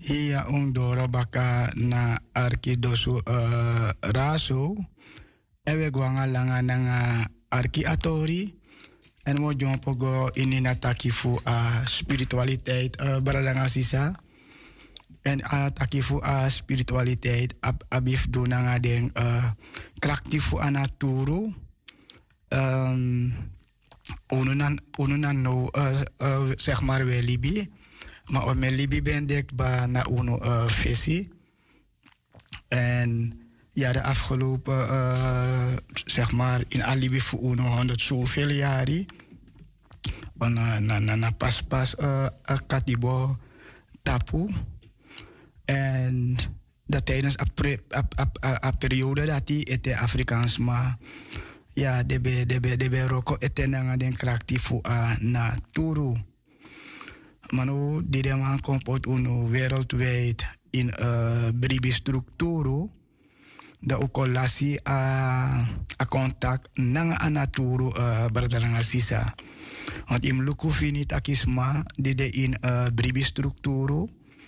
Ia undoro baka na arkidosu raso. Ewe guanga langa nanga arki atori. En mo jompo go inina takifu spiritualiteit baradanga sisa. En takifu spiritualiteit abif do nanga den kraktifu anaturu. Ununan no zeg maar we Libi. Maar op mijn Libi ben ik bij na uno visie. En ja, de afgelopen, zeg maar, in Alibi voor uno 100 zoveel jaren. Na pas katibo tapu. En dat tijdens een periode dat die het Afrikaans maar ja, de be roko etenanga den krakti fu na turu. Manu die de man komt uno wereldwijd in bribi structuru. Da ukolasi a contact nanga anaturu baradaranga sisa. Want im luku fini takisma die de in bribi structuru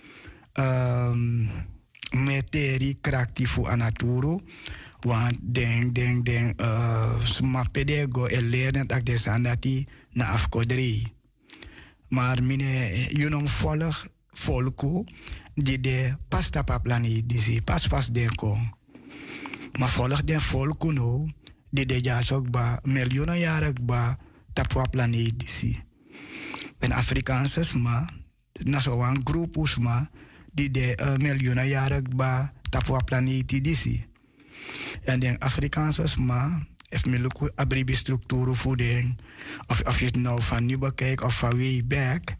meteri krakti fu anaturu. Want den smapede go leren dat de sandati na afkodri. Maar mine yunom volku die de pas tapaplani disi pas den kon. Maar volg den volku no die de jasok ba miljoenen jaren ba tapaplani disi. En Afrikaanse sma na zo'n groepus ma die de miljoenen jaren ba tapaplani disi. En de Afrikaanse sma heeft me ook abribi structuur voeding. Of je het nou van nu bekijkt of van way back.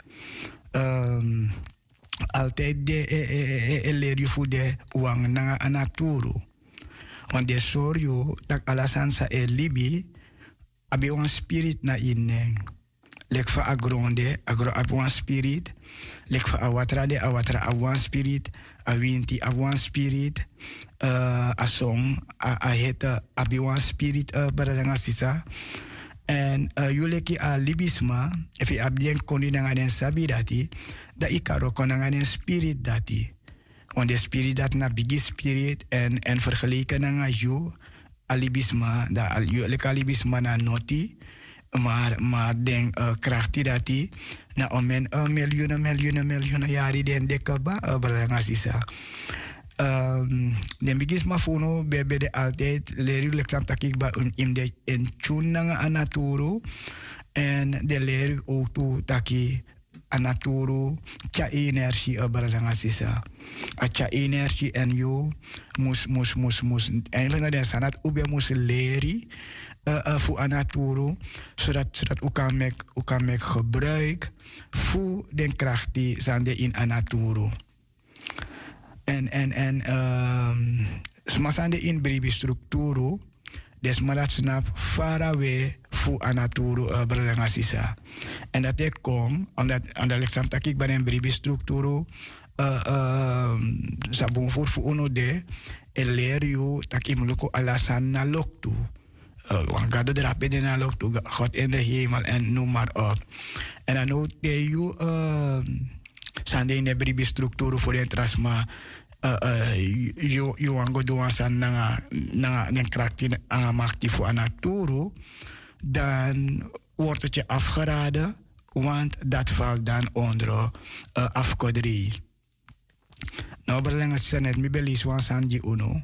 Altijd leer je voor de wang na anaturu. Want de sorry dat alasan sa libi abi een spirit na ineng. Lek fa agronde agro een spirit. Lek fa awatra awan spirit. Awinti awan spirit. A song a heta abiwan spirit baradanga sisa. En yuleki a libisma if je abdien kondi nanga den sabi dati da ikaro konanga den spirit dati. Want de spirit dat na bigi spirit en vergeleken nanga yu alibisma da yuleka alibisma na noti maar den krachti dati na omen miljoenen jari den dekaba baradanga sisa. De bigisma funo bebe de altijd leer u leksam takik ba in de en chunanga anaturu en de leer u ook tu taki anaturu cha energie baradanga sisa a cha energie en you mus eigenlijk na sanat ube mus leri fu anaturu zodat u kan mek gebruik fu den kracht die zande in anaturu. En smasande in bribi structuru des marat snap far away fu anaturu bradanga sisa. En dat ik kom omdat ik takik bij een bribi structuru sabon voor uno de leer you tak imluko alasan na loktu. Want God de rapide na loktu God in de hemel en noem maar op. En dan ook de you sande in de bribi structuru voor de trasma you wango doan san nanga den krakti makti fu anaturu, dan wordt het je afgeraden, want dat valt dan onder afkodrie. Nou, berlengen ze net mi belis wan sanji uno.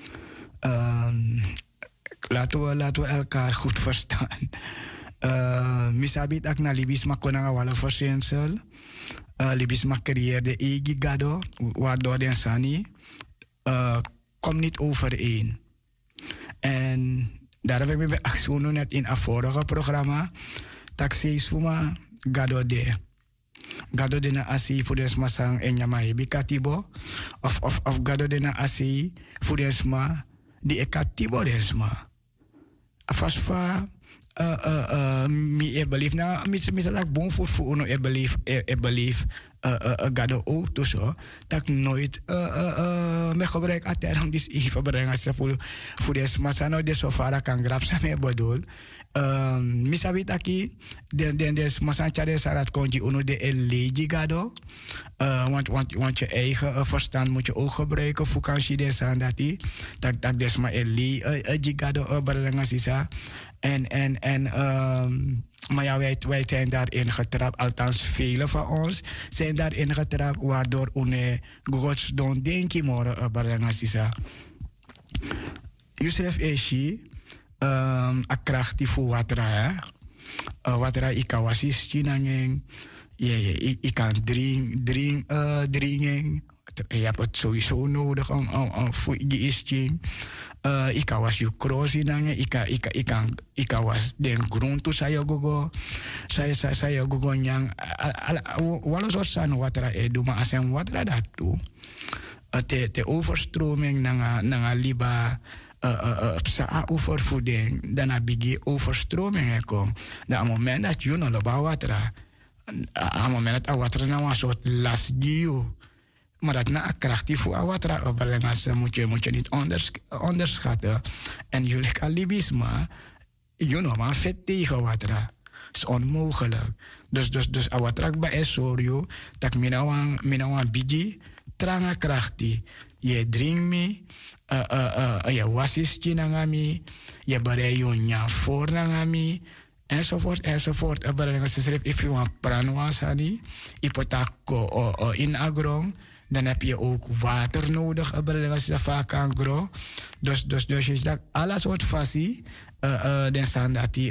Laten we elkaar goed verstaan. Misabit ak na libis makonanga wala verzinsel. Libisma creëerde egi gado, waardoor de sani komt niet overeen. En daar heb ik bij Axono net in een vorige programma, taxi suma gado de. Gado de na asi voor de smasang en yamahebi katibo, of gado de na asi voor de sma die ekatibo de sma. Afasfa mi belief na misalak bon voor uno belief gado ook dus zo dat nooit me gebruik aterang dis even brengen ze voor de smasano de sofara kan grap sa me bedoel Misabit aki, des masanchare sarat konji uno de elegi gado. Want je eigen verstand moet je ook gebruiken. Fukanshi des aan dat die. Tak des ma elegi gado berlengasisa. Maar ja, wij zijn daarin getrapt, althans velen van ons zijn daarin getrapt, waardoor une gods don denki moro berlengasisa. Yusuf Eshi, a krachti fu watra, watra ikawasis chinangeng, je kan dringen. Je hebt het sowieso nodig om voor je isting. Ik was je cross in ik was den grond to saya gogo nyang walo so san watra eduma asem watra datu te overstroming nanga liba sa overvoeding dan bigi overstroming kom na moment dat you no loba watra a moment dat watra na was soort las dio. Maar dat na krachtig voor awatra overlengas moet je niet onderschatten. En jullie kalibisme, maar vet tegen watra. Is onmogelijk. Dus awatra ba esorio, tak minawan biji, tranga krachtig. Je drink me, je wasis chinangami, je bereid voor nangami. Enzovoort. If je want pranwasani, ipotako in agrong. Dan heb je ook water nodig. Als je vaak kan groeien. Dus is dat alles wat fasie. Dan zijn dat die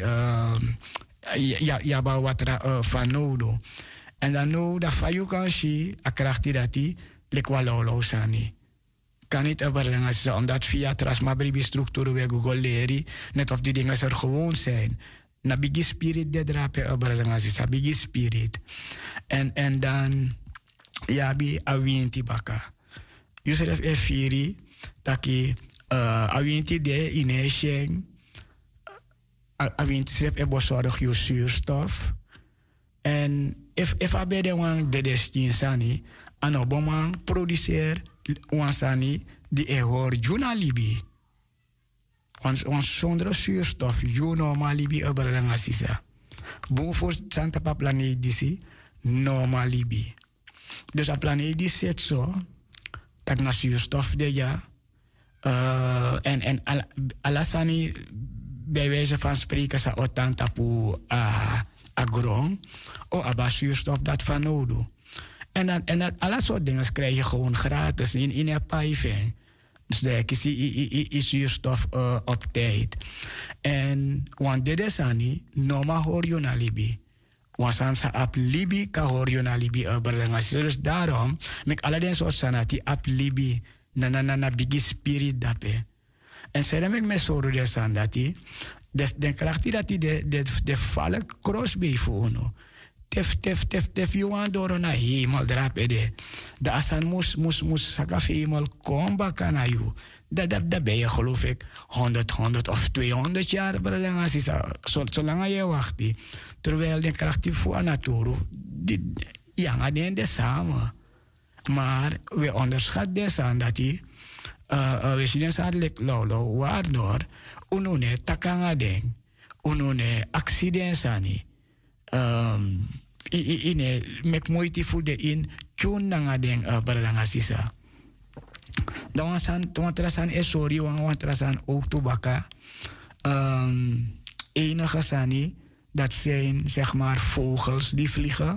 ja water van nodig. En dan nu dat van je kan zien. Akracht dat die lekwa lolo sani. Kan niet omdat via trasmabribi structuur we Google leren. Net of die dingen er gewoon zijn. Na bigi spirit de drape is a bigi spirit. En dan ja bi awinti baka. Yusuf efiri taki awinti de inesheng awinti sef ebosorg je zuurstof. En if abede wan de destin sani anoboma produceer wan sani die hoor junalibi. Want zonder zuurstof, you normally be oberlangasisa. Boven Santa Pa planeet disi, normally be. Dus a planeet die zit zo, dat na zuurstof de ja. En alasani, bij wijze van spreken, sa otan tapu agron, o aba zuurstof dat van nodig. En dat alle soort dingen krijg je gewoon gratis in een pijfing. Dus daar kies je zuurstof op tijd. En want dit is aan normaal hoor je naar Libi. Want als je op Libi kan hoor je naar Libi overlengen. Dus daarom met alle deze soort sanati op Libi na bigi spirit dape. En zij hebben me zo door aan dat die de kracht dat die de vallen crossbee voor no. Tef je want door naar hemel drapen de. De asan moest sakaf hemel komba kan aan jou. Dat ben je geloof ik 100 of 200 jaar zolang je wacht. Terwijl de kracht die voor natuur, ja, gaan de samen. Maar we onderschatten deze aan dat die, we zien eens eigenlijk lolo, waardoor unune takanga ding, unune accidents aan ine mek moeite voor de in tune nanga ding berlangasisa. Dan wantrasan esori wantrasan ook tobaka. Enige sani dat zijn zeg maar vogels die vliegen.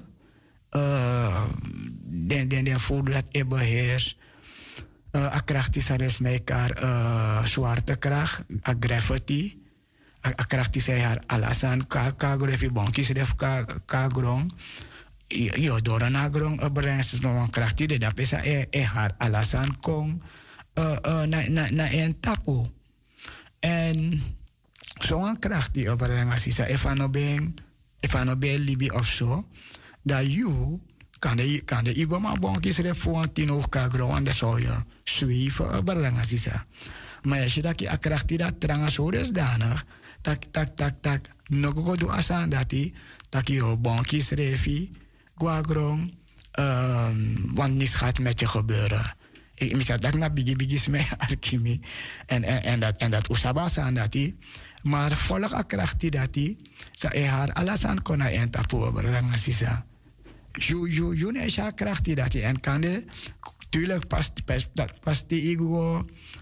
Den voelde dat beheers. A kracht is er mekaar zwarte kracht, a gravity. A kracht is er alasan ka grefi bonkis def ka grong. Yo door na grong brengen ze nog kracht die dat is haar alasan kong na en tapu. En zo'n kracht die brengen ze efano ben libi of zo. Dat you kan de ibama bonkis def voor 10 hoog ka grong en dat zou je zweven brengen ze. Maar als je dat je kracht die dat trangen zo is danig. Tak. Nogo do asan dati. Tak je bonkis refi. Guagrong. Want niets gaat met je gebeuren. Ik zeg dat na bigi sme arkimi. En dat usabasa aan dat die. Maar volg a krachti dat die. Sa haar alasan kona en tapu berang sisa. You ne sha krachti dat die. En kan de tuurlijk pas die ego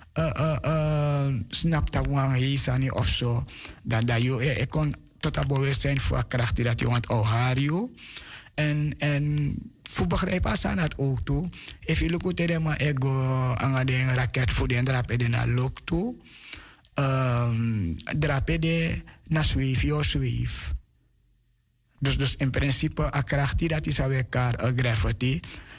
snap dat wang hisani of zo. Dat je kon tot dat bewustzijn voor krachti dat je want haar you. En voor begrijp als aan het ook toe. If you look at them ego aan de raket voor de drape de na look toe. Drape de na sweef. Dus in principe a krachti dat is alweer a graffiti.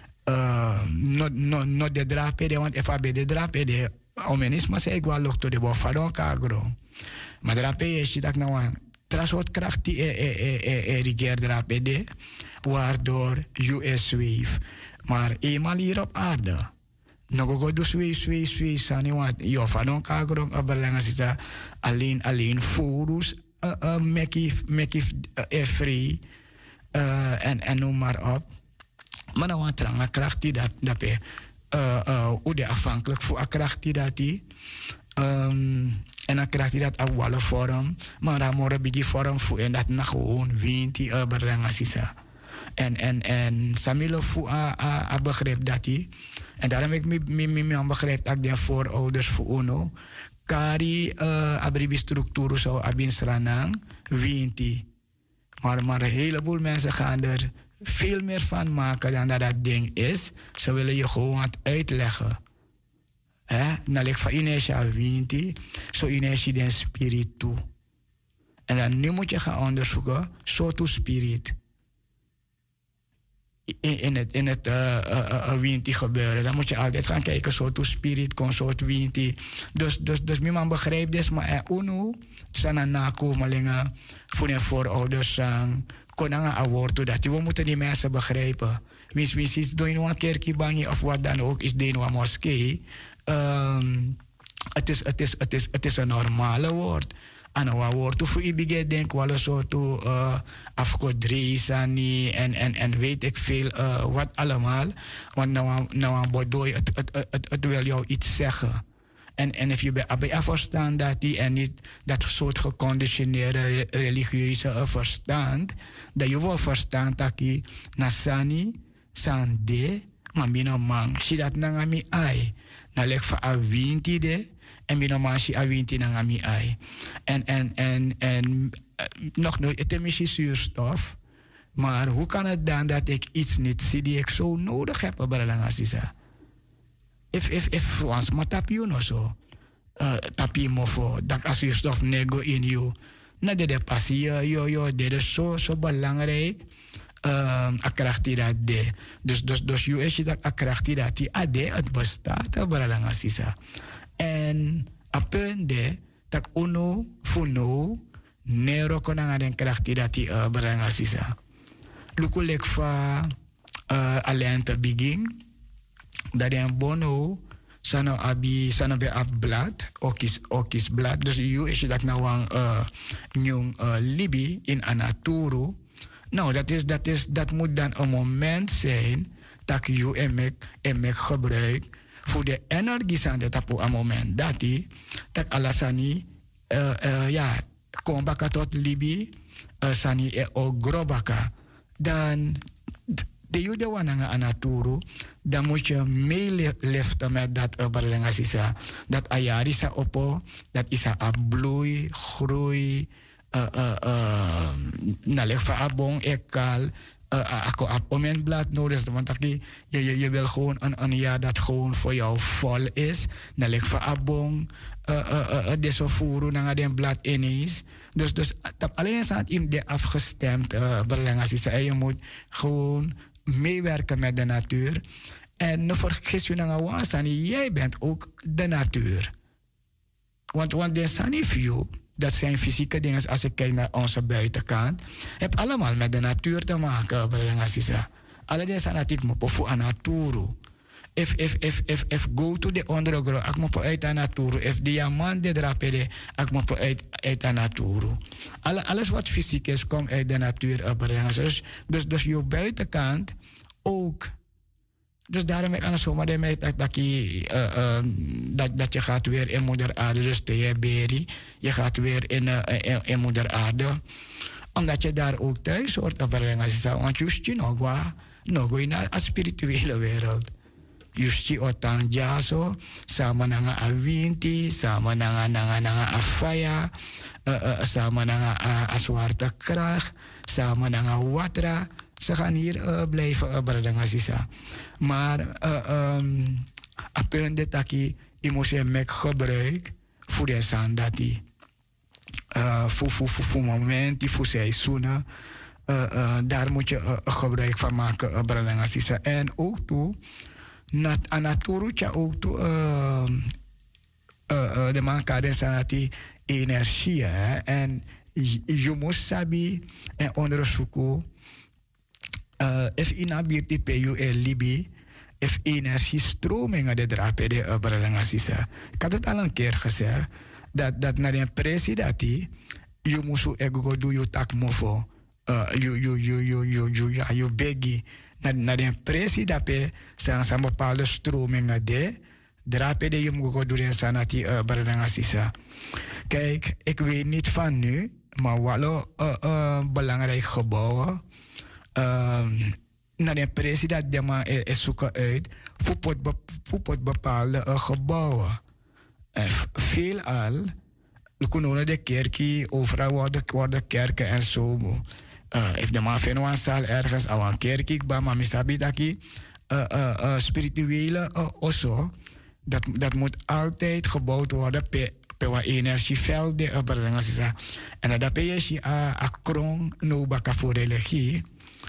No de drape de want if a be de drape de omenisme se ego look to de bofadon kagro. Maar drape is dat nou trasot krachti rigeer drape de. Waardoor US zweef. Maar eenmaal hier op aarde. Nog go do zweef. Sani want jo van kagrom aberlang sisa alleen forus make free en noem maar op. Maar nou want tranga kracht die dat pe de afhankelijk voor a kracht die dat die. En dan krijg je dat op alle vorm. Maar dan moet je vorm voor en dat nog gewoon wint die aberlang sisa. En Samilo fu a begreep dat hij. En daarom heb ik me begreep dat de voorouders voor uno. Kari abribi structuur zo abin sranang winti. Maar een heleboel mensen gaan er veel meer van maken dan dat ding is. Ze willen je gewoon het uitleggen. Nou, ik van Inesha winti. Zo Inesha den spirit toe. En dan nu moet je gaan onderzoeken. Zo to spirit. In het winti gebeuren. Dan moet je altijd gaan kijken, soort spirit, soort winti. Dus niemand begrijpt dit, maar uno, zijn nakomelingen voor de voorouders, konan een woord dat we moeten die mensen begrijpen. Wins is doen een kerkje bangi of wat dan ook, is doen een moskee. Het is een normale woord. En wat woord voor je denk wel zo to afkodreisani en weet ik veel wat allemaal. Want nou een bodooi het wil jou iets zeggen. En if je bij verstand dat die en niet dat soort geconditioneerde religieuze verstand, dat je wel verstand dat je nasani sande maar mina man si dat nangami ai na lek fa a winti de en mina man si a winti nangami ai en nog nooit het is zuurstof, maar hoe kan het dan dat ik iets niet zie die ik zo nodig heb op Baralangasiza? If once ma tapio no so tapi mofo dat als zuurstof nego in you na de passie yo dit is zo belangrijk. Akrachti dat de. Dus je is dat akrachti dat die ade het bestaat Baralangasiza. En apen de tak uno funo nero konanga den krachti dat die Baralangasiza. Lukulek fa alleen te begin dat een bono sano be ab blad okis blad. Dus je is dat nou een jong libi in anaturu. Nou, dat moet dan een moment zijn dat je en ik gebruik voor de energie aan dat op een moment dat die dat alasani kom baka tot libi sani grobaka dan de jude wananga anaturu dan moet je meeliften met dat Baralangasiza dat ayarisa opo dat is a bloei groei na leg van abong ekal ako op moment blad nodig want je wil gewoon een jaar dat gewoon voor jou vol is na leg van abong deso furu na den blad ineens dus tap alleen staat in de afgestemd Baralangasiza en je moet gewoon meewerken met de natuur en vergis je na wasani jij bent ook de natuur want de sani view dat zijn fysieke dingen als ik kijk naar onze buitenkant. Heb allemaal met de natuur te maken, Baralangasiza. Alle deze anatiek mo po fu anaturu. If go to the underground, ik mo po uit anaturu. If diamant de drapede, ik mo po uit anaturu. Alles wat fysiek is, komt uit de natuur, Baralangasiza. Dus je buitenkant ook Dus daarom ik aan zomaar dat je gaat weer in moeder aarde. Dus je gaat weer in moeder aarde. Omdat je daar ook thuis hoort te brengen. Want just je nog in de spirituele wereld. Just je otang jaso, sama nanga awinti, sama nanga afaya, sama nanga zwarte kracht, sama nanga watra. Ze gaan hier blijven brengen, sisa. Maar op punt dat je moet make gebruik voor de zand dat die voor momenten, voor seizoenen, daar moet je gebruik van maken, brengen, sisa. En ook toe, naturu tja ook toe, de man kan zijn die energie, en je moet sabi en onderzoeken. If inability pe you libi, if energiestroming de drape de brandasisa. Ik had het al een keer gezegd, dat naar een presidenti, je moet ego do je tak mofo, you begi, naar een presidenti, zijn bepaalde stromingen de, drape de je moet doen in sanati brandasisa. Kijk, ik weet niet van nu, maar wat belangrijk gebouwen. Naar de president die man is zoeken uit voor bepaalde gebouwen. Veelal, we kunnen de kerken, overal worden kerken en zo. If de man vindt een zaal ergens, aan een kerk, maar misabi dat spirituele osso, dat moet altijd gebouwd worden per wat energieveld de brengen. En dat is je akron no baka voor religie.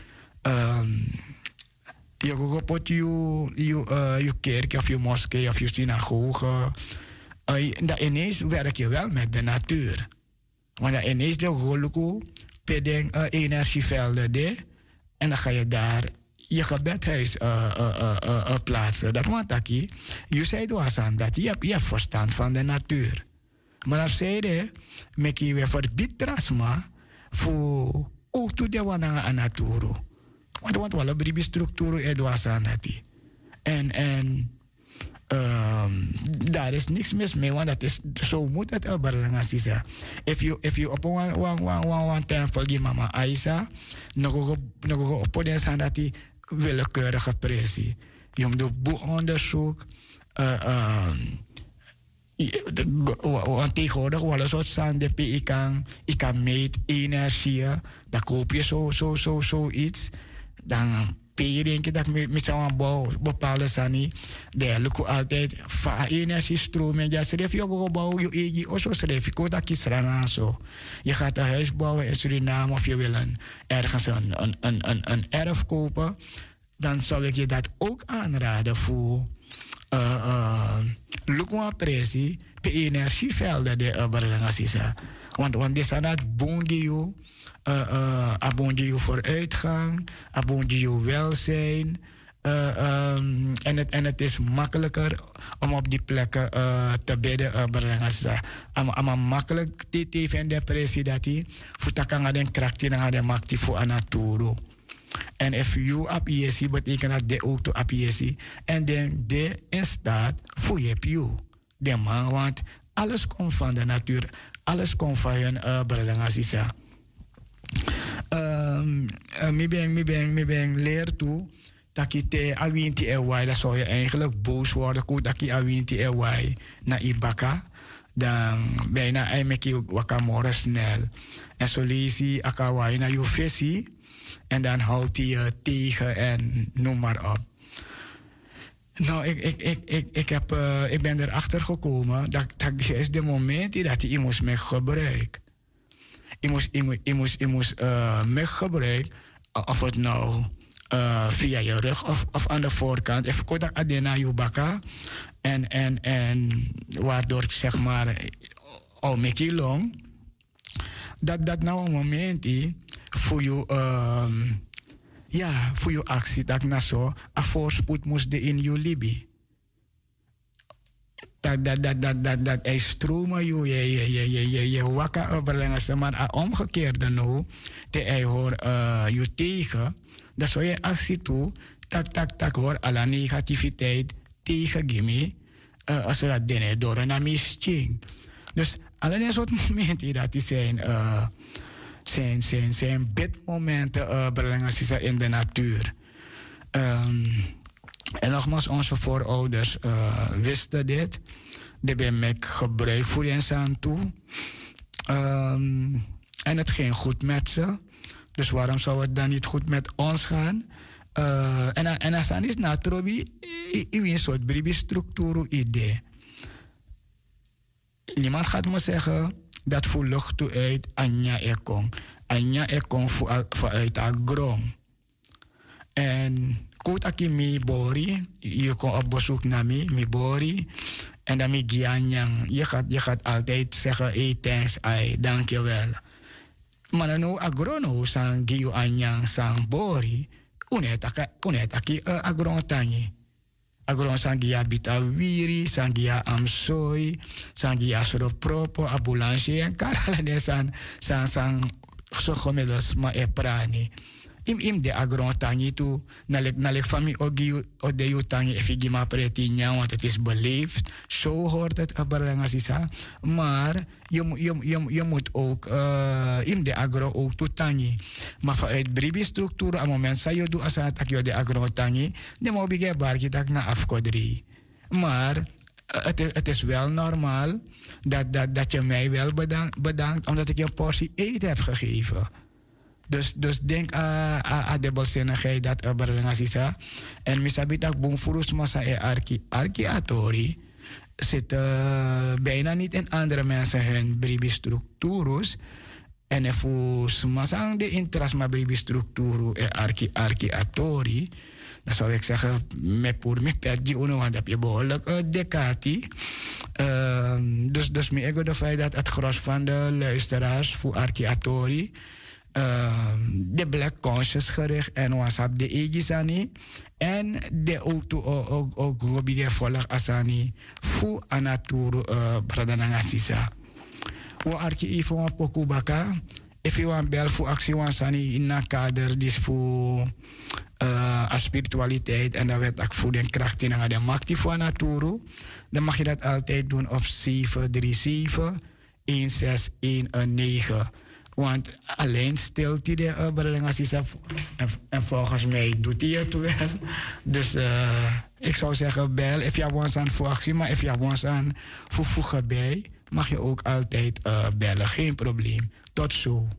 Je gaat je kerk of je moskee of je synagoge. Dat ineens werk je wel met de natuur. Want dat ineens de goluku pedeng energievelden de. En dan ga je daar je gebedhuis plaatsen. Dat want dat je zei dat je hebt verstand van de natuur. Maar als zij de met je weer verbiedt trasma voor ook toe de wana aan natuur. Want we hebben die structuur edwasan hati. En daar is niks mis mee, want dat is, zo moet het elbaar zeggen. If you op een tempel die mama Aisa, nog op een zijn dat die willekeurige pressie. Je moet een boekonderzoek, want tegenwoordig wel een soort zand, ik kan meet energie, dan koop je zoiets. Dan pay je denk ik dat met zo'n bepaalde sani. De lukt altijd van energiestroom. En ja, schrijf je ook bouwen, je eigen of zo schrijf je ook dat kiesrana zo. Je gaat een huis bouwen in Suriname of je wil ergens een erf kopen. Dan zou ik je dat ook aanraden voor lukwa pressie per energievelden de barangasisa. Want dit zijn het bongio. Abonje je vooruitgang, abonje je welzijn. En het is makkelijker om op die plekken te bidden. Maar makkelijk te even depressie dat hij voor te kan gaan krachten en gaan maken voor een naturo. En if you apiesi betekent dat de ook to apiesi. En dan de in staat voor je. De man, want alles komt van de natuur, alles komt van hun brandasisa. Mi ben leer toe dat je te awinti ewai, dan zou je eigenlijk boos worden dat je awinti ewai na ibaka, dan bijna eigenlijk wakamora snel. En zo lees je akawai na je visie en dan houdt hij je tegen en noem maar op. Nou, ik ben erachter gekomen dat is de moment dat je moest mee gebruiken. Je moest met gebruik, of het nou via je rug of aan de voorkant. Even kort dat adena je baka. En waardoor ik zeg maar al met je long. Dat nou een moment is voor je, voor je actie. Dat na zo, een voorspoed moest in je libi. Dat hij stromen je wakker overlengen, maar omgekeerde nou, te hij hoor je tegen, dat zou je actie toe, tak hoor, alle negativiteit tegen Gimme, zodat dingen door een misching. Dus allerlei soort momenten dat die zijn bidmomenten brengen in de natuur. En nogmaals, onze voorouders wisten dit. Die hebben mij gebruik voor je aan toe. En het ging goed met ze. Dus waarom zou het dan niet goed met ons gaan? En als dan is natrobi, een soort bribi-structuur idee. Niemand gaat me zeggen dat voor lucht toe uit Anja Ekong. Anja Ekong vooruit haar grond. En koot aki mi bori, je komt op bezoek naar mi bori. En dan mi gianyang. Je gaat altijd zeggen, hey, thanks, dankjewel. Maar nu agrono sang giu anyang sang bori, unetaki agrontangi. Agron sangia bita wiri, sangia amsoi, sangia soropropo, ambulance en karalane sang sogomelos ma eprani. Im de agron tangi tu, nalek fami o de yu tangi efigima pretinya, want het is beleefd. Zo hoort het abarangasisa. Maar je moet ook im de agro ook tu tangi. Maar vanuit bribi structuur, aan moment sa je doet als het je de agro tangi, dan moet je barki tak na afkodri. Maar het is wel normaal dat je mij wel bedankt omdat ik je een portie eten heb gegeven. Dus denk aan de belzinnigheid dat er berengasisa. En misabit ak boomfurus masa arki atori zit bijna niet in andere mensen hun bribi structuurus. En efus masang de interest ma bribi structuru arki atori. Dan zou ik zeggen, me perdi uno, want heb je behoorlijk decati. Dus me ego de feit dat het gros van de luisteraars voor arki atori de black conscious gericht en wasap de egisani en de auto ook robige volg asani fu anaturu bradananga sisa. We arki ifo wan poku baka if you wan bel fu actie wan sani in een kader dis fu spiritualiteit en dat werd ook voeding kracht in de macht die voor naturu, dan mag je dat altijd doen op 737 1619. Want alleen stilte de beredening en volgens mij doet hij het wel. Dus ik zou zeggen bel if je wants aan voor actie, maar if je wants aan voegen bij, mag je ook altijd bellen, geen probleem. Tot zo.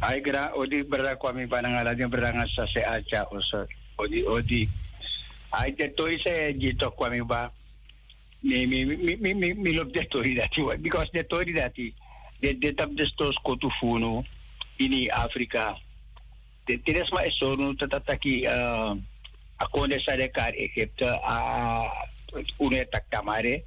Ai gra odi berda kwami banangala dia beranga sa se acha oso odi. Ai te toi se jito kwami ba. Mi lob de tori dati because de tori dati de tap de stos kotufuno ini Afrika. De tires ma esonu tatataki akonde sa de kar Egypte une takamare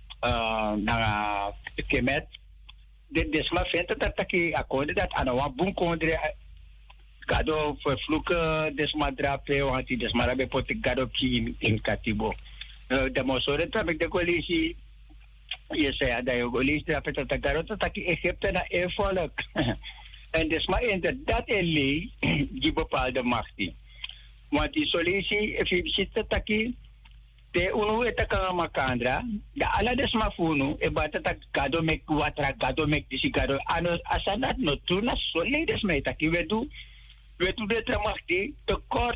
na kemet de desma fenta tataki akonde dat anawa bun kondre gado fluke desma drape wanti desma rabe potik gado ki in katibo de mosore trabek de coalitie je zei dat je coalitie drape tatagaro tataki Egypte na volk en desma inderdaad een die bepaalde macht die want die solutie if je zit tataki te unu etaka makandra da ala desma funu e bata tak gado mek watra gado mek disi gado ano asanat no tuna soli desma etaki wetu de tramachti te kort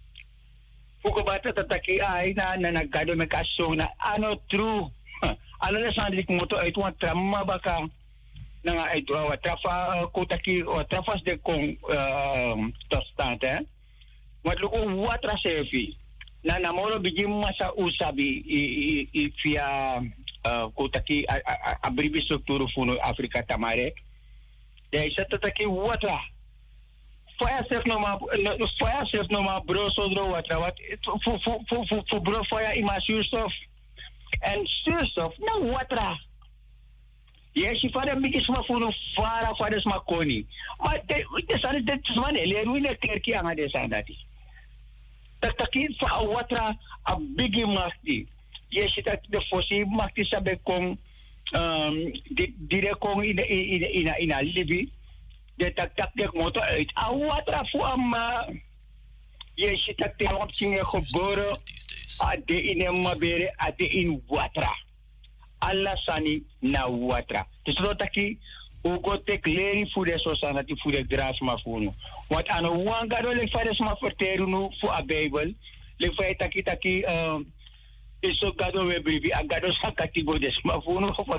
fuko bata tataki ai na gado mek asona ano true ano na sandik moto ai tuan tramma baka na ai tu watrafa kotaki watrafas de kon tostante wat luko watra sefi na namoro bigi masa usabi i via kotaki abribi strukturu funo Afrika tamare ya isa tataki watra fire self no ma bro sodro watra wat fu bro fire ima zuurstof en zuurstof na watra yes si fada bigi sma funo fara sma koni maar de sane de sma le ruine kerki anga de sandati taktakin fa watra a bigi makti yes dat de fosi makti sabe kon dire kon ina libi de tak de moto uit a watra fu amma yes dat de op singe geboren a de in mabere a de in watra alla sani na watra dus dat taki ugo te kleri fu de sosanati fu de gras ma funu wat ano wanga do le fades ma forteru nu fu a bible le fai taki iso gado we bribi agado sa katibo des ma funu of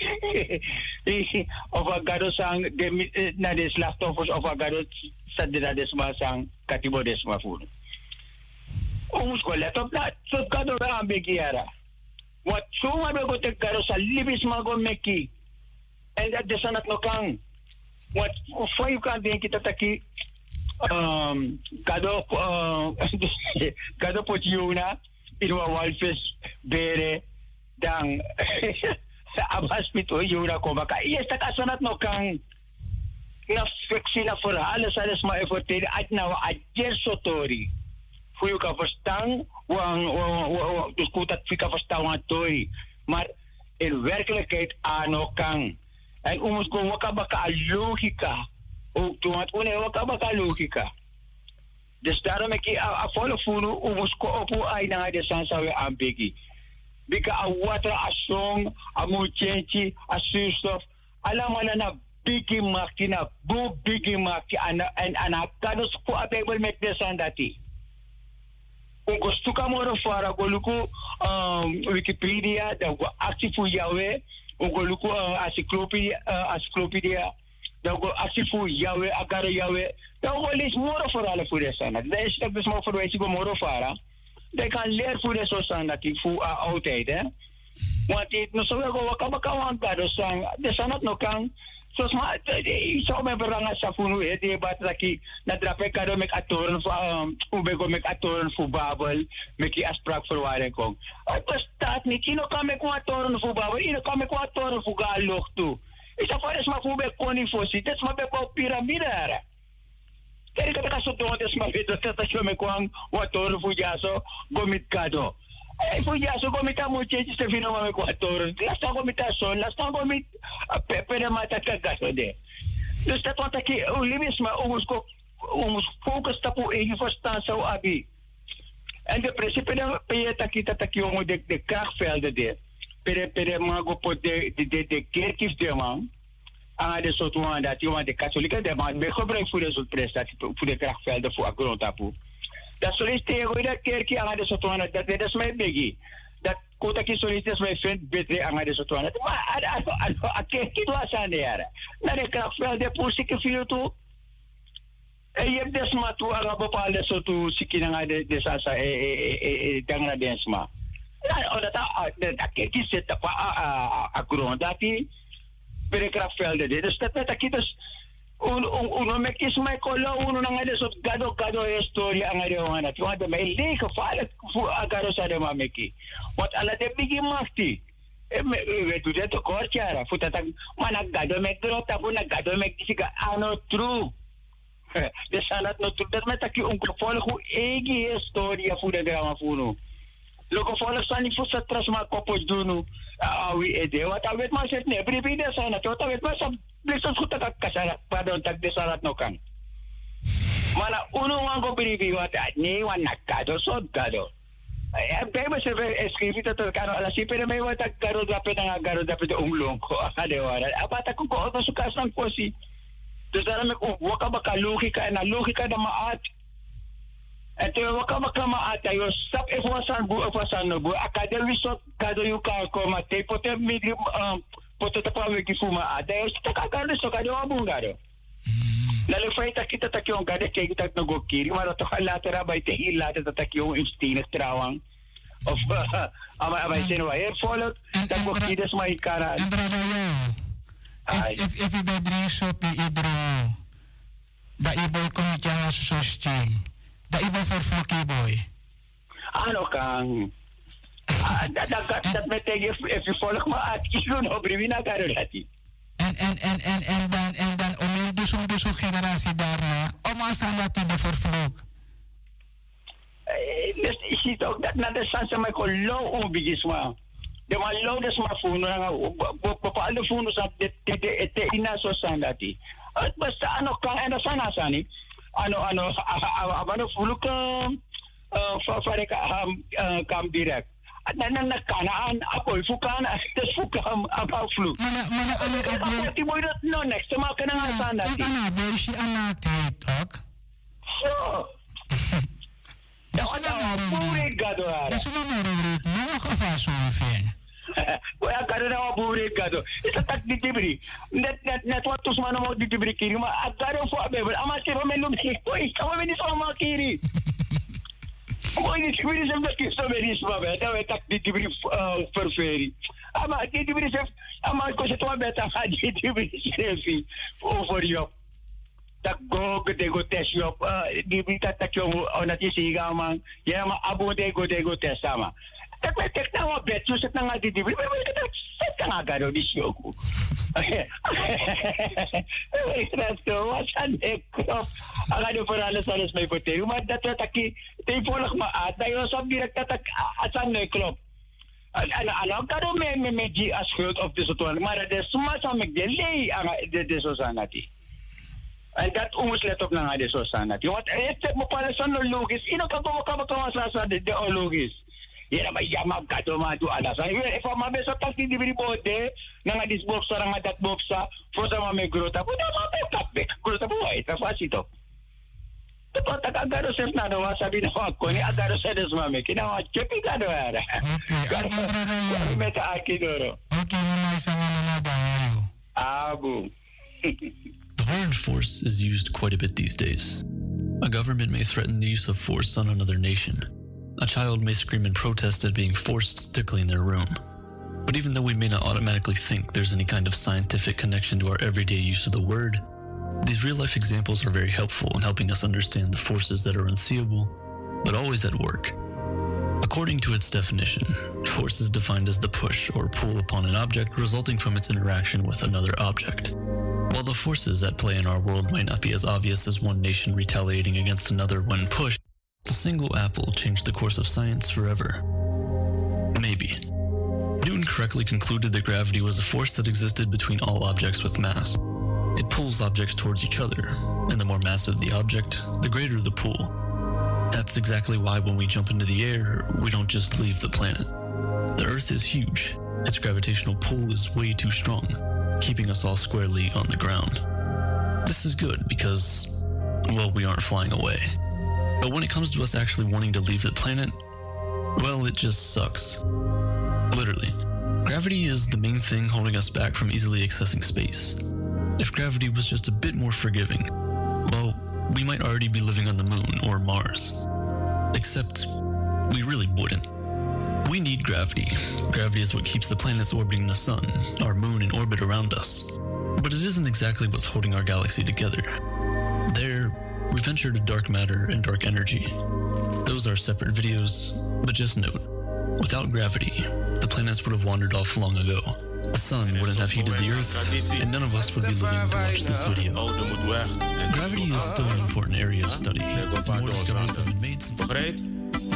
agado sang de na des leftovers of agado sa de des ma sang katibo des ma funu ons ko let op dat so gado we ambegiara wat so ma go te gado sa libis ma go meki en dat de sanat no kan wat voor je kan denken dat ik kado potjuna in wa walvis bere dan abas pito yuna ko baka yes tak asanat no kan na fixi na verhalen alles maar efforteren at na wa ajer sotori voor je kan verstaan dus goed dat fika verstaan wat toi maar in werkelijkheid ano kan en umus ko wakabaka logica o tuat une wakabaka logica dus daarom ik afolo funu umus ko opu ai na de sansawe ambeki bika a water a song a muchenchi a zuurstof allemaal na bigi makti na bu bigi makti en kados ko a bible met de sandati ungo stuka moro fara goluku Wikipedia da go actifu yawe ugoluku encyclopedia dan go asifu yawe agara yawe dan go lees moro voor alle voor de sana dat is dat dus maar voor wijze go moro fara dat kan leer voor de sana die voor oudheid hè want dit no so go wakabaka wanta do sang de sana no kan so ma so me beranga sa funu e de batraki na drape kado mek atoren ubego mek atoren fu babel meki asprak verwaren kong het staat niet ino kan mek atoren fu babel ino kan mek atoren fu galog tu isa fares ma fu be koning fosi des ma be ko piramide ara keri ka so do des ma be dat ta so mek kwang atoren fu jaso gomit kado fu jaso gomit amuche se fino ma mek atoren lasta gomit son lasta gomit pepe de mata kagaso de dus dat wat ik liefst maar ons focus tapu in verstaan zou abi en de principe de peta kita takio de krachtvelden de pere mago pot de kerkjes de man aan de soort dat je want de katholieke de man me gebruik voor de soort prestatie voor de krachtvelden voor grond tapu dat soliste de kerkje aan de soort dat is mijn biggie dat kota ki solistes my friend betre ang ade sotuana ma ake ki do asane yara na de krafvel de pusi ke fio tu En je hebt desma toe aan bepaalde soort sikina de sasa dangna desma. Ja, dat kijk zit op a grond dat die berekraftvelde. Dus dat net dat dus uno mekis mai kola uno nang de soort gado historia ang de wana. Want de mij leeg gevaarlijk voor agaro sa de mameki. Want ala de bigi mafti. Weet u dat ook jara. Voor dat man gado mek grota voor gado mek sika ano true. De salat no true dat met dat je ongevolg hoe egi historia voor de drama voor Loko volgens aan die voetstad trasma kopos doen awi ede wat awet maar zet ne bribide sana tot awet maar sab bliksot goed dat kasara pardon tak desalat no kan mana uno wango bribi wat ne wan nakado so gado bebe se escribito to kano ala sipere me wat garo dapat de umlong ko ade wala abata ko ko so kasan ko si desara me ko waka baka logika na logika da maat Ito waka maata yo sap efasan no bu akademi so kado yu ka ko mate pote midi pote tapa wiki fuma ada yo takagano so kado abungado lalo faita kita takyo gade ke kita no go kiri maro to halatera bay te hilata takyo instinct trawang of ama sino wa follow ta go kides mai kara if you bedri so pi idro da ibo ko kya so sting da iba for Flocky Boy. Ano kang that may take if you follow ma at you know brivina karo dati. And then omil dusong generasi darna o masala tiba for Flock. Isi to that na the sansa may ko low bigis ma. De ma low des ma funo nga papaalo funo sa te ina so sandati. At basta ano kang ano sana sani. Ano fulo ka fare ka kam direct at nan nakanaan ako fukan as fukam about flu mana ano mo no next sama ka na sana boy si ana TikTok so ya ana pure gado ara eso no me ka faso fin Wala ka na maburi ka do. Isa tak ditibri. Net wat tus mana mau ditibri kiri ma agaro fo abel. Ama si Romelu ko ikaw me ni so ma kiri. Ko ni sibiri sem tak so me ni so ba. Da tak ditibri perferi. Ama ditibri sem ama ko se to beta ha ditibri sefi. For you. Tak go test yo ditibri tak yo onati siga man. Ya ma abo go test sama. Tek na mo bet so set na nga didibri pero set nga garo di show ko so wasan ekop agado para alas may poter umadda taki tay polak maat tayo sab direkta tak asan no club ano garo me di as field of this one mara de suma sa megdelay ang de society and that almost let up na nga de society what mo para sa no logis ino ka sa de logis Yera may yamag ka dumado alas. If mabesa tak di biri bote, nga disbox sa nga dat boxa, for sa mga grota, puta mga grota po ay tafasito. Totoo agaro sa na nawa sabi na ako ni agaro sa des mami kinawa chepi ka do ara. Okay. Meta akidoro. Okay, na isa na dayo. Abu. The word force is used quite a bit these days. A government may threaten the use of force on another nation. A child may scream in protest at being forced to clean their room. But even though we may not automatically think there's any kind of scientific connection to our everyday use of the word, these real-life examples are very helpful in helping us understand the forces that are unseeable, but always at work. According to its definition, force is defined as the push or pull upon an object resulting from its interaction with another object. While the forces at play in our world might not be as obvious as one nation retaliating against another when pushed, a single apple changed the course of science forever. Maybe. Newton correctly concluded that gravity was a force that existed between all objects with mass. It pulls objects towards each other, and the more massive the object, the greater the pull. That's exactly why when we jump into the air, we don't just leave the planet. The Earth is huge. Its gravitational pull is way too strong, keeping us all squarely on the ground. This is good because, well, we aren't flying away. But when it comes to us actually wanting to leave the planet, well, it just sucks. Literally. Gravity is the main thing holding us back from easily accessing space. If gravity was just a bit more forgiving, well, we might already be living on the moon or Mars. Except, we really wouldn't. We need gravity. Gravity is what keeps the planets orbiting the sun, our moon in orbit around us. But it isn't exactly what's holding our galaxy together. There, we venture to dark matter and dark energy. Those are separate videos, but just note, without gravity, the planets would have wandered off long ago. The sun wouldn't have heated the earth, and none of us would be living to watch this video. Gravity is still an important area of study. More discoveries have been made since...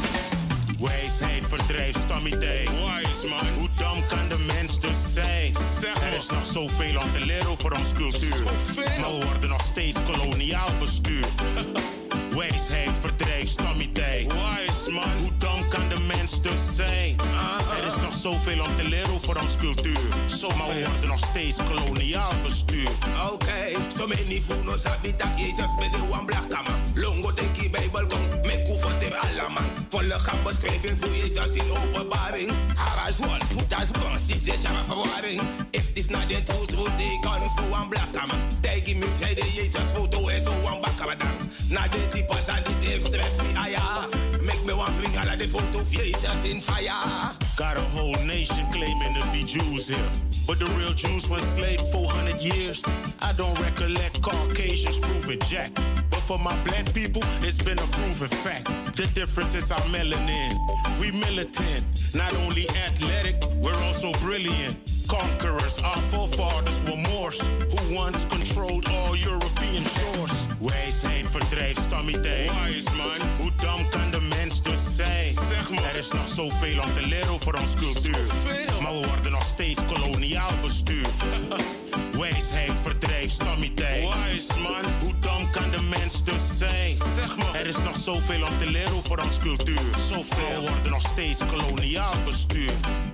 Wijsheid verdrijft stammiteit. Wise man, hoe dom kan de mens dus zijn? Er is nog zoveel om te leren over ons cultuur. Maar we worden nog steeds koloniaal bestuurd. Wijsheid verdrijft stammiteit. Wise man, hoe dom kan de mens dus zijn? Er is nog zoveel om te leren over ons cultuur. Maar we worden nog steeds koloniaal bestuurd. Okay, so many funos habitat Jesus met de one black man. Longo tenki Bijbel gong, me kufote alaman. Volle gaan beschrijven voor Jezus in openbaring. Haras wol, voetas gong, si se jama verwarring. If this not the truth, they gone for one black man. They give me Friday Jesus foto en zo one back man. Na de types and this if stress me aya. Make me one thing out of the photo of Jesus in fire. Got a whole nation claiming to be Jews here. But the real Jews were enslaved 400 years. I don't recollect Caucasians proving jack. But for my black people, it's been a proven fact. The difference is our melanin. We militant, not only athletic, we're also brilliant. Conquerors, our forefathers were Moors, who once controlled all European shores. Wijsheid verdrijft stammiteit. Wise man, hoe dom kan de mens dus zijn? Zeg maar, er is nog zoveel om te leren over ons cultuur. Maar we worden nog steeds koloniaal bestuurd. Wijsheid verdrijft stammiteit. Wise man, hoe dom kan de mens dus zijn? Zeg maar, er is nog zoveel om te leren over ons cultuur. Zoveel, we worden nog steeds koloniaal bestuurd.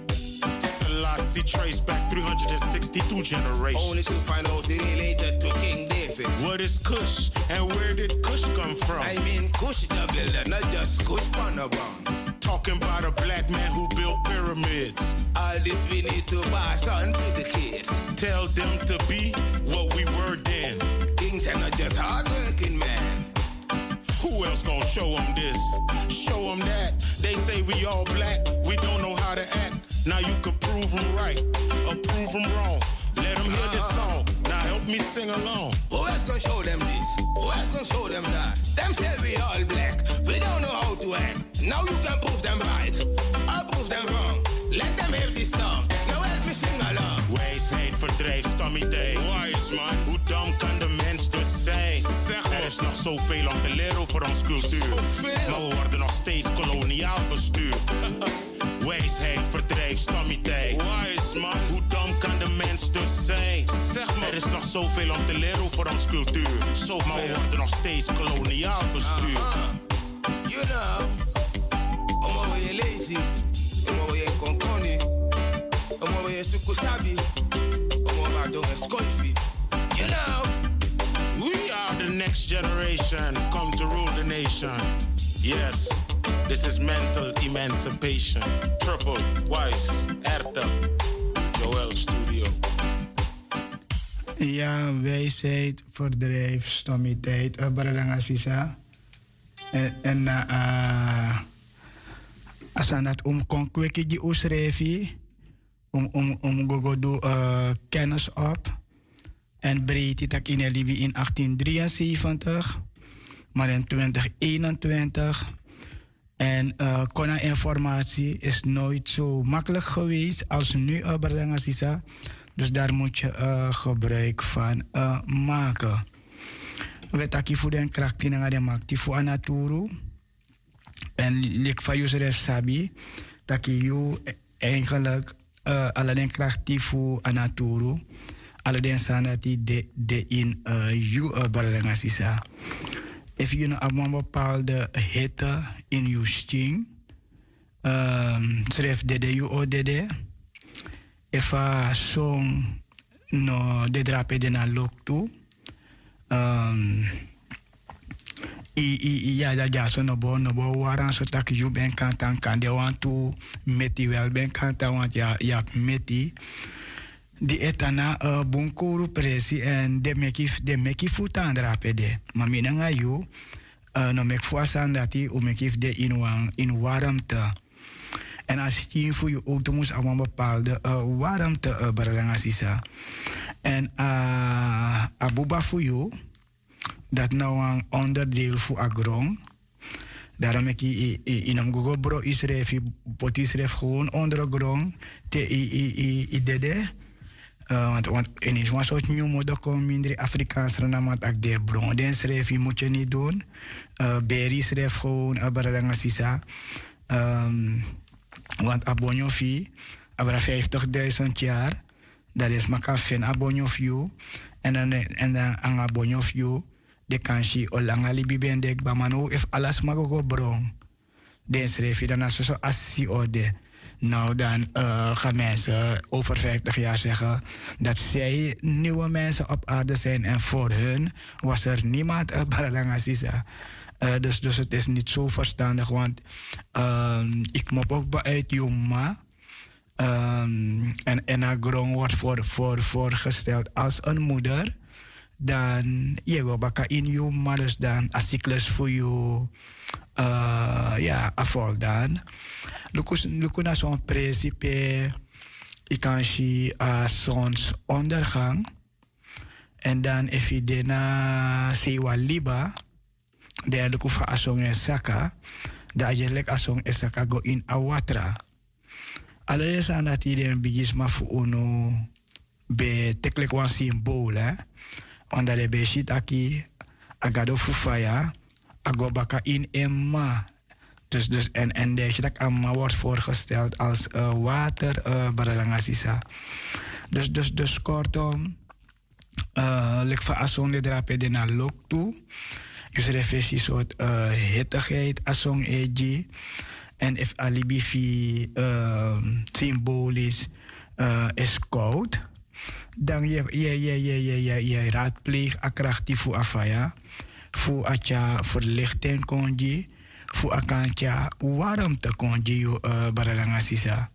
Selassie traced back 362 generations. Only to find out he related to King David. What is Kush and where did Kush come from? I mean Kush the builder, not just Kush Panabang. Talking about a black man who built pyramids. All this we need to pass on to the kids. Tell them to be what we were then. Kings are not just hardworking men. Who else gonna show them this? Show them that. They say we all black, we don't know how to act. Now you can prove them right or prove them wrong. Let them hear this song. Now help me sing along. Who else gonna show them this? Who else gonna show them that? Them say we all black, we don't know how to act. Now you can prove them right or prove them wrong. Let them hear this song. Now help me sing along. Wijsheid verdrijft stammiteit. Wise man, hoe dom kan de mens dus zijn? Zeg maar, er is nog zoveel om te leren over ons cultuur. Maar we worden nog steeds koloniaal bestuurd. Wijsheid verdrijft stammiteit. Wise man, hoe dom kan de mens dus zijn? Zeg maar, er is nog zoveel om te leren over ons cultuur. Maar we worden nog steeds koloniaal bestuurd. You know, omo je lazy, omo je konkoni, omo je sukusabi, omo je doen skoifi. You know, we are the next generation, come to rule the nation. Yes, this is mental emancipation. Triple, Wise, Erta, Joel Studio. Ja, wijsheid, verdrijf, stommiteit, Baradangasisa. En als aan dat kon kweken die oesrevi, om gogo kennis op. En breed dat in Libië in 1873, maar in 2021. En informatie is nooit zo makkelijk geweest als nu, Baradangasisa. Dus daar moet je gebruik van maken. We taki voor den kracht die nga de maakt voor anaturu. En lik van Yusref Sabi, taki you eigenlijk alle den kracht die voor anaturu. Alle den sanati de in you Baradangasisa. If you know een bepaalde hitte in je sting, schrijf dede you o dede. If a song no de drape de na lok toe. Ja dat so no bo waran so tak you ben kan de want to meti wel ben kan want ja meti die etana bunkuru presi en de meki futan drapede. Maar minanga you no mek fuasan dati o mekif de in warmte. En als je voor je auto moest aan een bepaalde warmte brengen, sisa. En abuba voor je, dat nou een onderdeel voor agrong. Daarom heb ik in een Google Bro isref, pot isref gewoon onder grond, te idede. Want in een soort nieuw model komen minder Afrikaans renamat ak de bron. Den schreef je moet je niet doen. Berry schreef gewoon brengen, sisa. Want abonjofi, abra 50.000 jaar, dat is maar kan vinden abonjofi. En dan aan abonjofi, de kansi olanga libi bendek, bamano, if alles mag ook bron. Den schreef je dan als zo assi ode. Nou, dan gaan mensen over 50 jaar zeggen dat zij nieuwe mensen op aarde zijn en voor hun was er niemand Baralangasisa. Dus het is niet zo verstandig, want ik mop ook uit Juma. En agrong wordt voorgesteld als een moeder. Dan je gaat baka in Juma, dus dan een cyclus voor je afval dan. Lukuna zo'n principe, ik kan zien zonsondergang. En dan if je daarna sewa liba, dan luku fa asong esaka, dan je lek asong esaka go in awatra. Allereerst aan dat iedereen bigisma voor uno be teklek wan symbool, hè. Onder de beschit aki agado fufaya, ago baka in emma. Dus en de dat amma wordt voorgesteld als water baralangasisa. Dus kortom, lek van asong de drape de na lok toe. Dus reflectie soort hittigheid asong eji. En if alibi fi symbolisch is koud, dan je raadpleeg akrachtig voor afaya, voor atja verlichting konji. Voor akantja warmte konji yo baralangasisa.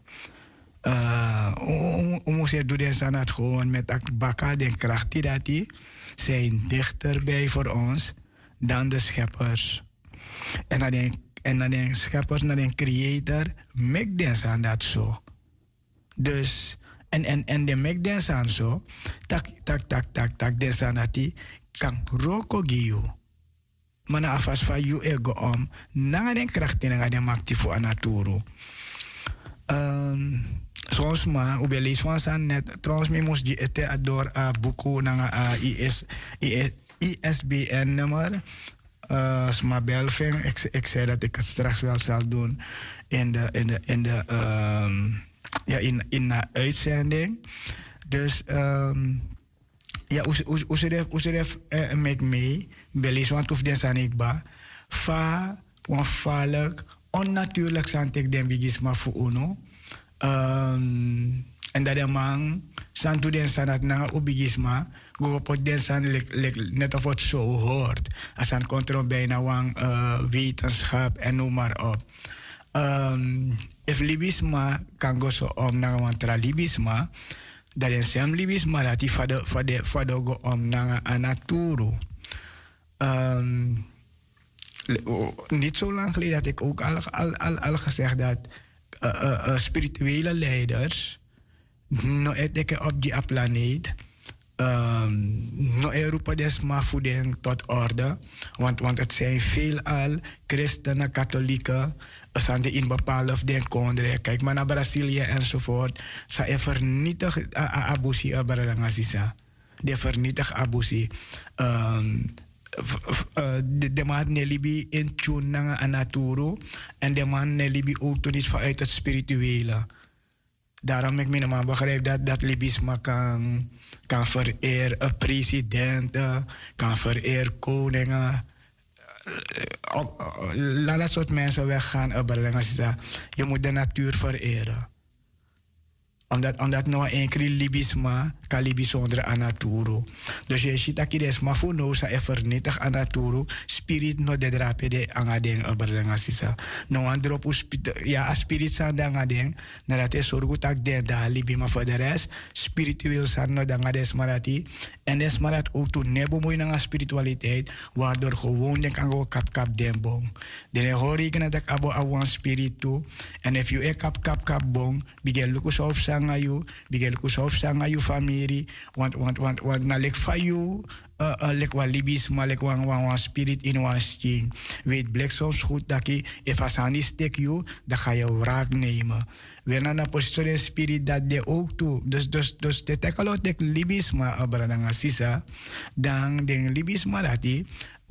Moest je doen sanat gewoon met akbaka den kracht die dat die zijn dichterbij voor ons dan de scheppers. En dan den scheppers, naar den creator, make den sanat zo. Dus en de make den san zo, tak den sanat die kan roko giyo. Maar na afas van je ego om, na den kracht in de maakt voor een naturo. Zoals maar, we lezen van net, trouwens, me moest die ete door boeken naar ISBN nummer. Sma Belving, ik zei dat ik het straks wel zal doen in de uitzending. Dus ja, hoe ze met mij, belis want of den sanikba, fa, onvallig, onnatuurlijk santek den bigisma voor uno. En dat de man, santu den sanat na ubigisma, go pot den san net of het zo hoort. Als aan controle bijna wang wetenschap en noem maar op. If libisma kan go zo om naar wantra libisma, dat is hem libisma dat die fado go om naar een naturu. Niet zo lang geleden had ik ook al gezegd dat spirituele leiders no eteke op die planeet no Europa desma voeden tot orde, want het zijn veelal christenen, katholieken, zijn in bepaalde of den kondre. Kijk maar naar Brazilië enzovoort. Ze vernietig abusi abarangasisa. De vernietig abusi. De man nelibi in tune naar een naturo en de man nelibi ook toen iets vanuit het spirituele. Daarom ik mijn man begrijp dat libisma kan vereren presidenten, kan vereren koningen. Laat dat soort mensen weggaan. Je moet de natuur vereren. Omdat nou een keer libisma, kalibi zonder anaturo. Dus je ziet dat je des maar voor nou sa vernietig anaturo, spirit no de drape de angadeng aberdangasisa. Nou aan drop ja spirit san dangadeng, nadat is zorg dat de da libi maar voor de rest spiritueel san no dangades marati en des marat ook to nebo mooi na spiritualiteit, waardoor gewoon denk aan kap dembong. De hoor ik dat abo awan spirit toe en if you kap bong, bigel lukus of sangayu, bigel lukus of sangayu familie, want na lek fa you lek wa libis maar lek wan spirit in was ching. Weet blik soms goed dat je if asani stek you, dan ga je wraak nemen. We na positie spirit dat de ook toe. Dus de tekalot dek libis maar abradanga sisa, dan den libis maar dat die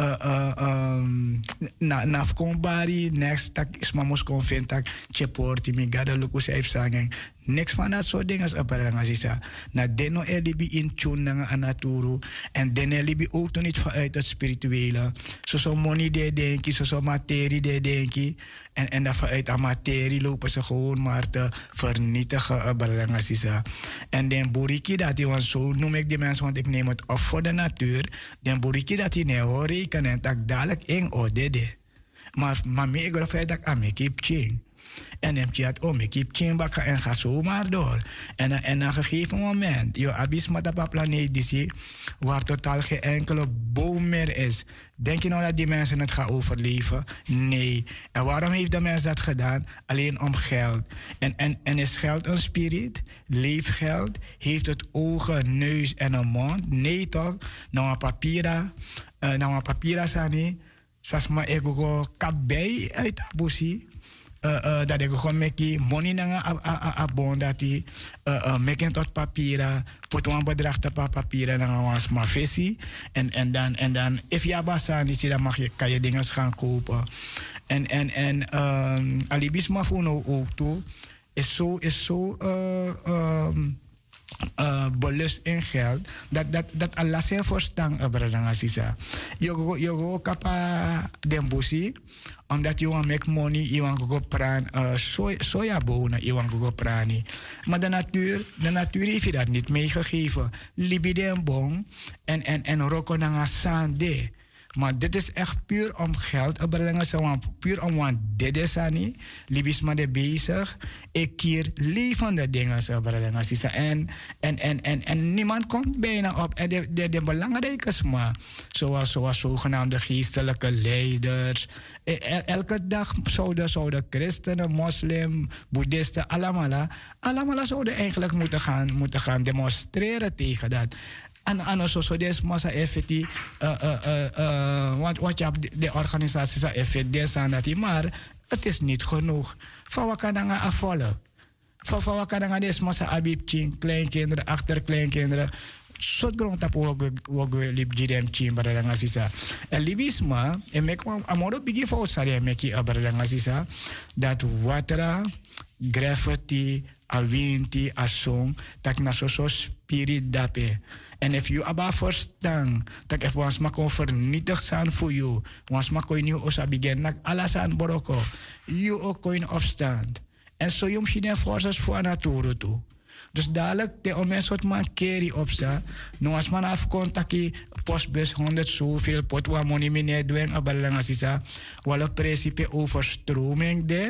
na kombari next tak ismamos konventak cheporti mi gada lukus heeft sagen niks van dat soort dingen aparangazisa na deno elibi in tune na anaturu en den elibi ook niet vanuit het spirituele zo money de denki zo materie de denki en dat vanuit de materie lopen ze gewoon maar te vernietigen aparangazisa en den buriki dat die want zo noem ik die mensen want ik neem het af voor de natuur den buriki dat die ne hoor kan en tak dadelijk in odede. Maar me ik geloof dat ik me keep ching. En hem tjat me keep ching bakken en ga zo maar door. En op een gegeven moment, je abis met op planeet die waar totaal geen enkele boom meer is. Denk je nou dat die mensen het gaan overleven? Nee. En waarom heeft de mens dat gedaan? Alleen om geld. En is geld een spirit? Leefgeld? Heeft het ogen, neus en een mond? Nee toch? Nou een papiera sani. Sasma ego kabei uit abusi. Dat ik gewoon meki money na abon dat die meken tot papiera. Potwan bedrag te papiera na was maar visie. En dan if je abasani dan kan je dingen gaan kopen. En alibisma voor nou ook toe is zo belust in geld dat Allah zijn voorstang abradangazisa. Je go kapa dembusi omdat je want make money, je want go pran sojabonen, je want go prani. Maar de natuur heeft je dat niet meegegeven. Libidem bon en rokonanga sande. Maar dit is echt puur om geld. Puur om wat dit is aan. Libis maar de bezig. Ik hier levende dingen. En niemand komt bijna op. En de belangrijke is maar. Zoals zogenaamde geestelijke leiders. Elke dag zouden christenen, moslim, boeddhisten, allemaal zouden eigenlijk moeten gaan demonstreren tegen dat. En zo des massa effectie, want je hebt de organisatie sa effect aan dat maar het is niet genoeg. Van wat kan dan afvallen? Van wat kan dan des massa abibchin, kleinkinderen, achterkleinkinderen. Soort grond op wat we libjidem chin baradangasisa. En libisma, en mek amoro bigi fosari meki abaradangasisa dat watra, graffiti, awinti, asong, tak na so spirit dape. En if you aba verstaan, dat if wans ma kon vernietigd zijn voor jou, wans ma kon je osa begin nak alles aan boroko, you ook kon opstand. En zo je misschien forces voor natuur toe. Dus dadelijk de mensen wat man carry op sta, nu als man afcontactie postbus 100 zoveel pot waar money meneer doen abalang asisa, wala principe overstroming de.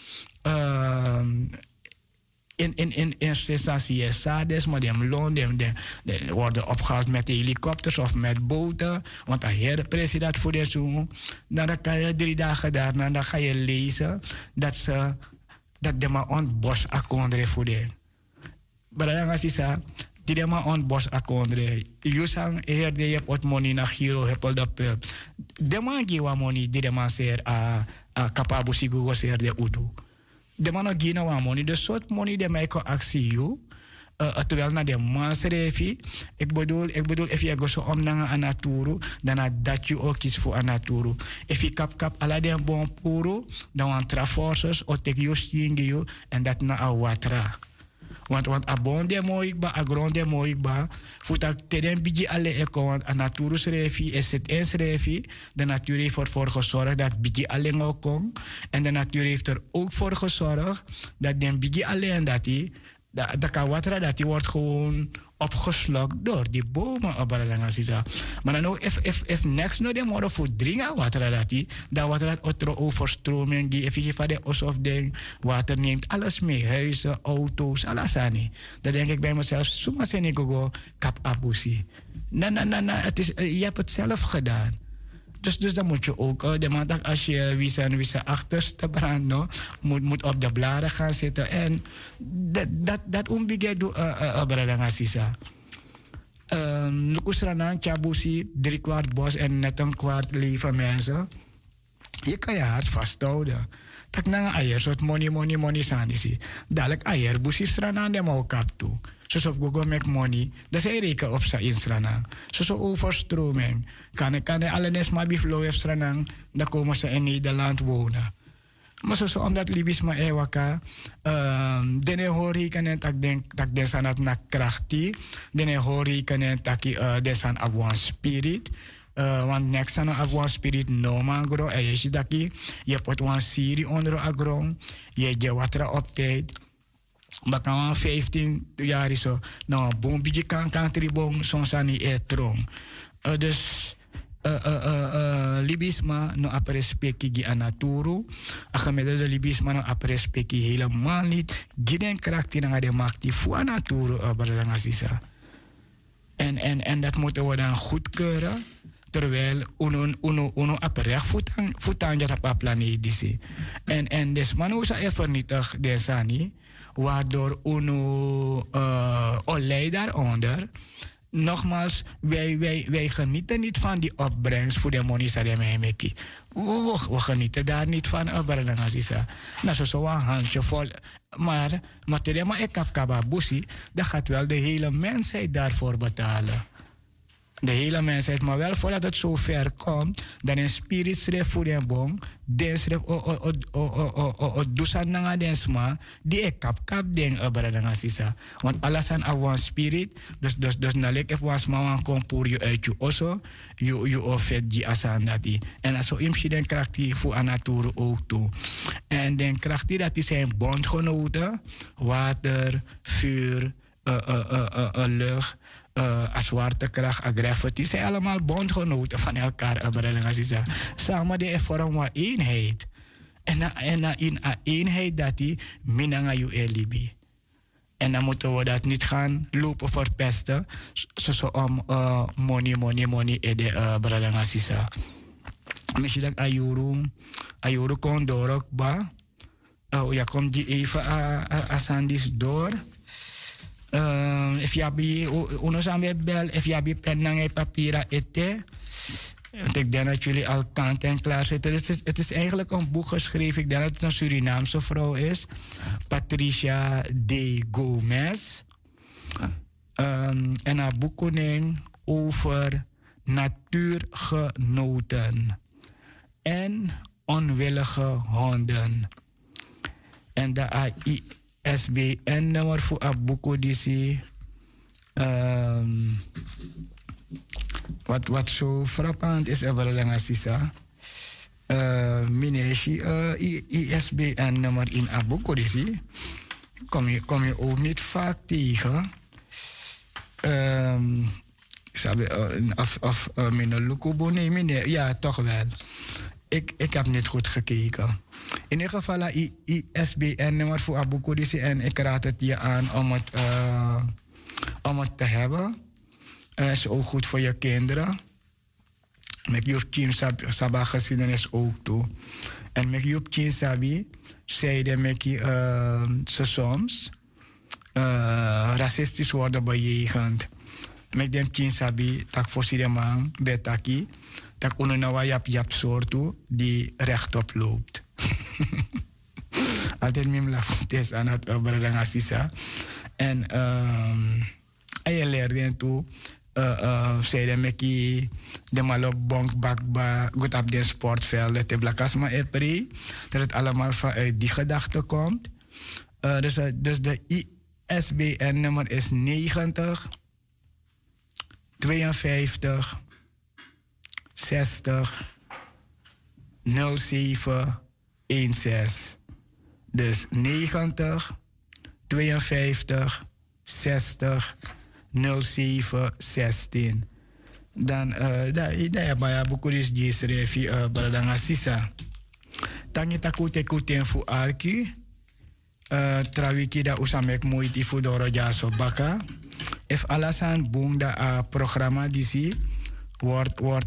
In sensatie sades, maar die loon worden opgehaald met helikopters of met boten. Want dan heer de president voor de zoon. Dan kan je 3 dagen daarna, dan ga je lezen dat de maar ontbos akondre voor de. Maar dan is het die de maar ontbos akondre. Je sang heer de je pot money naar Giro heppel de pub. De man geeft money die de man zegt kapabusi gugo zeer de udu. De man gina wa money, de soort money de mij kan actie you. Terwijl na de mansrefi, ik bedoel, if je go zo om naar een naturu, dan dat je ook kies voor een naturu. If je kap ala de bon puro, dan want traforces, o tek you stingi you, en dat na a watra. Want abon de mooi ba, agron de mooi ba, voetak teden biji alle eko, want a naturu srefi, is het eens refi, de natuur heeft ervoor gezorgd dat biji alle ngokong, en de natuur heeft er ook voor gezorgd dat den biji alle en dat die Dat kan water dat die wordt gewoon opgeslokt door die bomen. Maar dan ook, if next no de moro voor drinken water dat die, dan water dat otro overstroming, die if je van de alsof de water neemt alles mee, huizen, auto's, alles aan. Dan denk ik bij mezelf, zomaar zijn ik go kap abusi. Het is, je hebt het zelf gedaan. Dus dan moet je ook, de maandag als je wie achterste brand, no, moet op de bladen gaan zitten. En dat onbegrijp doe Bradangazisa. Lukusranan, Chabusi, 3/4 bos en net een kwart lieve mensen. Je kan je hart vasthouden. Tak na ayer, soort money sanisi. Dadelijk ayer, busi stranan de mau kap toe. Zoals op Google make money, dat zij reken op sa in stranang. Zoals overstroming. Kan alle nesma biflow heeft stranang, dan komen ze in Nederland wonen. Maar zoals omdat Libisch maar ewaka, dene hori kanen tak den sanat na krachti, dene hori kanen taki den san abuan spirit. Want next aan een spirit no man gro en je ziet dat je pot een serie onder agron, je water op tijd. Maar kan 15 jaar is zo, nou boom beetje kan tribong soms aan die etron. Dus libisma no aprespeki gi anaturu, akamede de libisma no aprespeki helemaal niet. Giden kracht in de macht die voor anaturu barangasisa. En dat moeten we dan goedkeuren. Terwijl uno aprecht voetang dat op planeet disi. En des manusa vernietig desani, waardoor uno olij daaronder. Nogmaals, wij genieten niet van die opbrengst voor de monisa de meemeki. We genieten daar niet van. Nou, zo een handje vol. Maar terwijl ik heb kababusi, dan gaat wel de hele mensheid daarvoor betalen. De hele mensheid, maar wel voordat het zo ver komt, dan een spirit schreef voor een boom, den schreef o dusan nanga densma, die ik kap den abradanga sisa. Want alles aan awan spirit, dus nalek if was ma wan kompur je uit je osso, je ofet die asan dati. En als zo imsi den kracht die voor anaturu ook toe. En den kracht die dat die zijn bondgenoten, water, vuur, lucht, zwaartekracht, gravity, zijn allemaal bondgenoten van elkaar. Samen die vormen eenheid. En in eenheid dat die minanga je elibi. En dan moeten we dat niet gaan lopen verpesten. Zo om money de bradangasisa. Misschien dat ayuru kon door ba. Ja, komt die even asandis door. If je hebt uno samen bel, if je hebt pen en papier eten. Want ik denk dat jullie al kant en klaar zitten. Het is eigenlijk een boek geschreven. Ik denk dat het een Surinaamse vrouw is. Patricia de Gomez. En haar boek over natuurgenoten en onwillige honden. En de ISBN-nummer voor Abuko DC. Wat zo frappant is, Mineshi ISBN-nummer in Abuko DC. Kom je ook niet vaak tegen. Of mijn Lukubo, nee, ja, toch wel. Ik heb niet goed gekeken. In ieder geval, ISBN-nummer voor Abuko DC en ik raad het je aan om het te hebben. Is ook goed voor je kinderen. Met je team Sabah geschiedenis ook toe. En met je team Sabi zeiden met je soms racistisch worden bejegend. Met dem team Sabi tak voorzien de man betaki tak ununawa yap soortu die rechtop loopt. Altijd mim la futes aan het bradang assisa. En je leerde toe zeiden met je de malop bonk bakba goed op de sportvelden te blakasma epri. Dat het allemaal vanuit die gedachte komt. Dus de ISBN-nummer is 90 52 60 07 16. Dus 90 52 60 07 16. Dan daar bij Bukuris Gisrefi Baradanga Sisa. Tangi takute kuten fu arki. Trawiki da usamek moeiti fu doro jaso baka. If alasan boom da programma disi wordt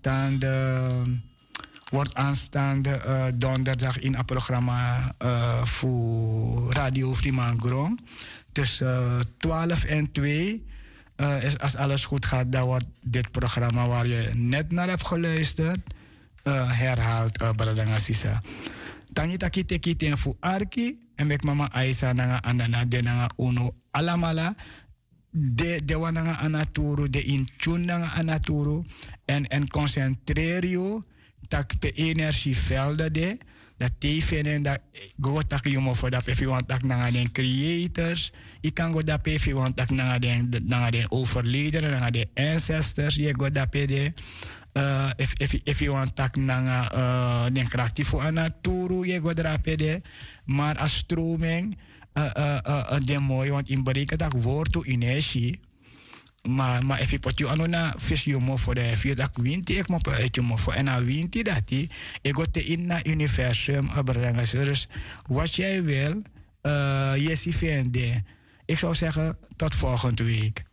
aanstaande donderdag in het programma voor Radio Fremangrom. Tussen 12 en 2. Als alles goed gaat, dan wordt dit programma waar je net naar hebt geluisterd herhaald. Baradanga Sisa. Tangi taki teki ten fu arki. En mek mama Aisa nanga anana de nanga uno alamala. De wananga anaturu, de intune nanga anaturu. En concentreer je tak pe energievelden de. Dat tevenen dat go tak jumo voor dat if you want tak nanga den creators. Ik kan go dat if you want tak nanga den overledenen, nanga den ancestors. Je go dat pe de. If you want tak nanga den krachtifu anaturu, je go dat pe de. Maar als stroming de mooi, want in berekenen dat woord to energie. Maar if je pot je anona vis je mo voor de vier dat winti ik mo uit je mo voor en na winti dat die ik go te in na universum abranga dus wat jij wil je ziet vinden. Ik zou zeggen tot volgende week.